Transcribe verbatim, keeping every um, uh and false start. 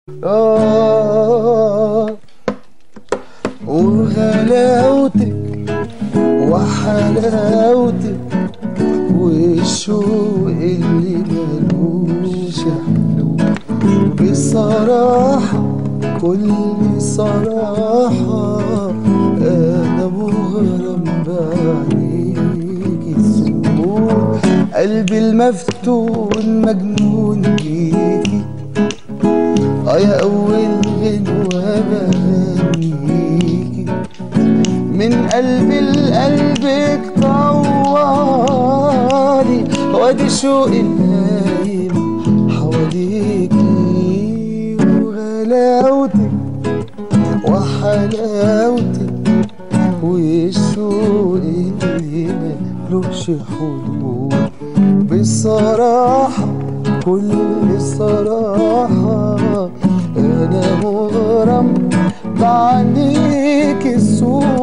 آه وغلاوتك وحلاوتك والشوق اللي ملوش حلول، بصراحة كل صراحة أنا مغرم بعينيكي السهول، قلبي المفتون مجنون بيكي، اه يا أول غنوة بغنيكي من قلبي لقلبك طوالي، وادي شوقي الهايم حواليكي وغلاوتك وحلاوتك والشوق اللي ملوش حدود، بصراحة كل صراحة أنا مغرم بعينيكي السود.